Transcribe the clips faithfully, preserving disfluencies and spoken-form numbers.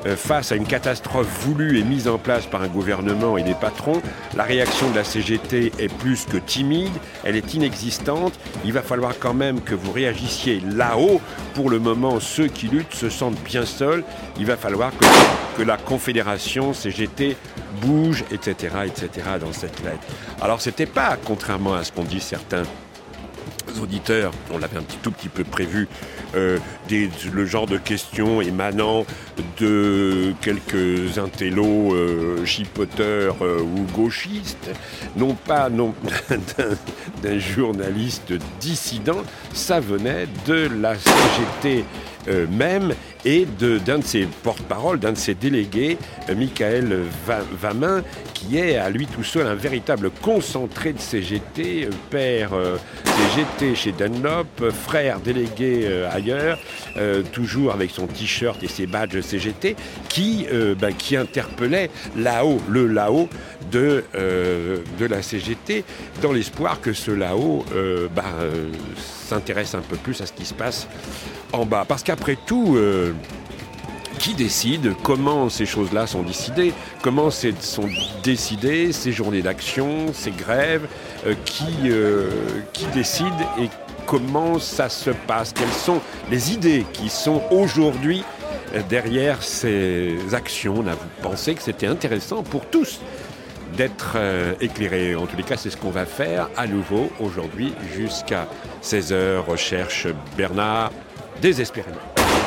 euh, face à une catastrophe voulue et mise en place par un gouvernement et des patrons, la réaction de la C G T est plus que timide, elle est inexistante. Il va falloir quand même que vous réagissiez là-haut. Pour le moment, ceux qui luttent se sentent bien seuls. Il va falloir que, que la Confédération C G T bouge, et cetera, et cetera dans cette lettre. Alors, c'était pas, contrairement à ce qu'ont dit certains auditeurs, on l'avait un petit, tout petit peu prévu, euh, des, le genre de questions émanant de quelques intellos euh, chipoteurs euh, ou gauchistes, non pas non, d'un, d'un journaliste dissident, ça venait de la C G T euh, même et de, d'un de ses porte-paroles, d'un de ses délégués, euh, Michael Vamin, qui est à lui tout seul un véritable concentré de C G T, euh, père euh, C G T chez Dunlop, euh, frère délégué euh, ailleurs, euh, toujours avec son t-shirt et ses badges C G T, qui, euh, bah, qui interpellait là-haut, le là-haut de, euh, de la C G T, dans l'espoir que ce là-haut euh, bah, euh, s'intéresse un peu plus à ce qui se passe en bas. Parce qu'après tout, euh, qui décide comment ces choses-là sont décidées, comment c'est, sont décidées ces journées d'action, ces grèves, euh, qui, euh, qui décide et comment ça se passe, quelles sont les idées qui sont aujourd'hui derrière ces actions. On a pensé que c'était intéressant pour tous d'être euh, éclairés. En tous les cas, c'est ce qu'on va faire à nouveau aujourd'hui jusqu'à seize heures, recherche Bernard, désespérément.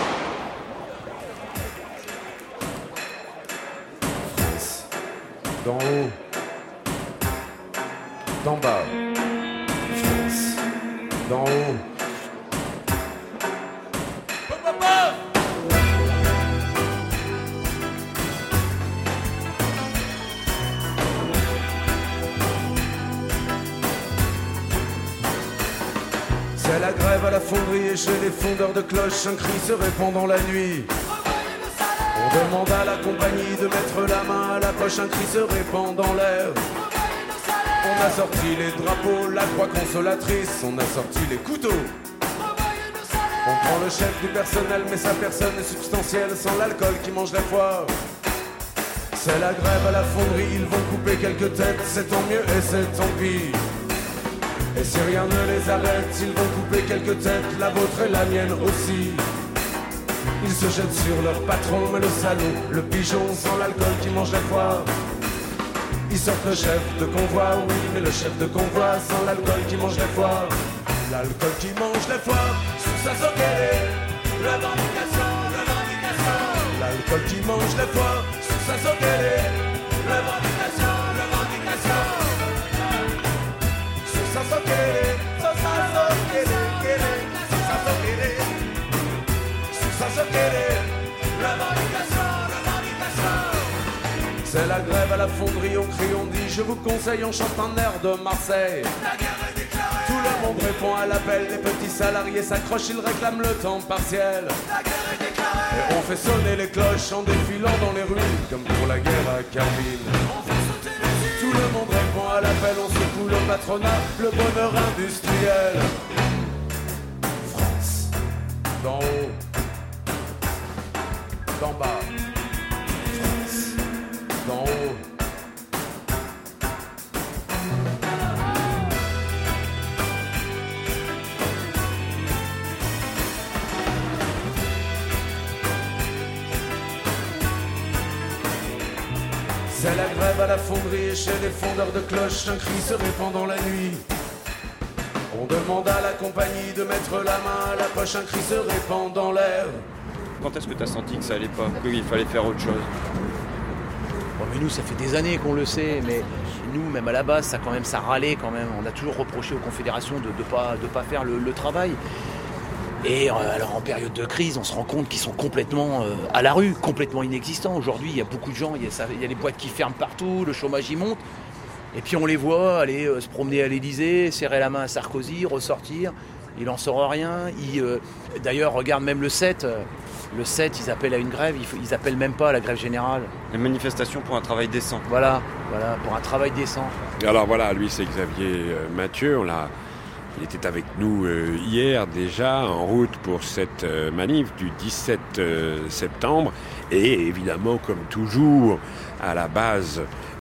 D'en haut, d'en bas, France, d'en haut. C'est la grève à la fonderie et chez les fondeurs de cloches, un cri se répand dans la nuit. On demande à la compagnie de mettre la main à la poche, un cri se répand dans l'air. On a sorti les drapeaux, la croix consolatrice, on a sorti les couteaux. On prend le chef du personnel, mais sa personne est substantielle, sans l'alcool qui mange la foi. C'est la grève à la fonderie, ils vont couper quelques têtes, c'est tant mieux et c'est tant pis. Et si rien ne les arrête, ils vont couper quelques têtes, la vôtre et la mienne aussi. Ils se jettent sur leur patron, mais le salaud, le pigeon sans l'alcool qui mange la foi. Ils sortent le chef de convoi, oui, mais le chef de convoi sans l'alcool qui mange la foi. L'alcool qui mange la foi, sous sa soquette, revendication, revendication. L'alcool qui mange la foi, sous sa soquette, revendication, revendication. Sous sa soquette, sous sa soquette, sous sa soquette. Revendication, revendication. C'est la grève à la fonderie, on crie, on dit, je vous conseille, on chante un air de Marseille. La guerre est déclarée. Tout le monde répond à l'appel, les petits salariés s'accrochent, ils réclament le temps partiel. La guerre est déclarée. Et on fait sonner les cloches en défilant dans les rues, comme pour la guerre à Carville. On fait sauter les îles. Tout le monde répond à l'appel, on secoue le patronat, le bonheur industriel. France, d'en haut, d'en bas, France, d'en haut. C'est la grève à la fonderie et chez les fondeurs de cloches, un cri se répand dans la nuit. On demande à la compagnie de mettre la main à la poche, un cri se répand dans l'air. Quand est-ce que tu as senti que ça allait pas, qu'il fallait faire autre chose? Bon, mais nous, ça fait des années qu'on le sait, mais nous, même à la base, ça quand même, ça râlait quand même. On a toujours reproché aux confédérations de ne pas, de pas faire le, le travail. Et euh, alors en période de crise, on se rend compte qu'ils sont complètement euh, à la rue, complètement inexistants. Aujourd'hui, il y a beaucoup de gens, il y a, ça, il y a les boîtes qui ferment partout, le chômage y monte. Et puis on les voit aller euh, se promener à l'Élysée, serrer la main à Sarkozy, ressortir. Il n'en sort rien. Il, euh, d'ailleurs, regarde même le sept. Euh, le sept, ils appellent à une grève, ils, ils appellent même pas à la grève générale. Les manifestations pour un travail décent. Voilà, voilà, pour un travail décent. Alors voilà, lui c'est Xavier euh, Mathieu, on l'a Il était avec nous euh, hier déjà en route pour cette euh, manif du dix-sept euh, septembre et évidemment comme toujours à la base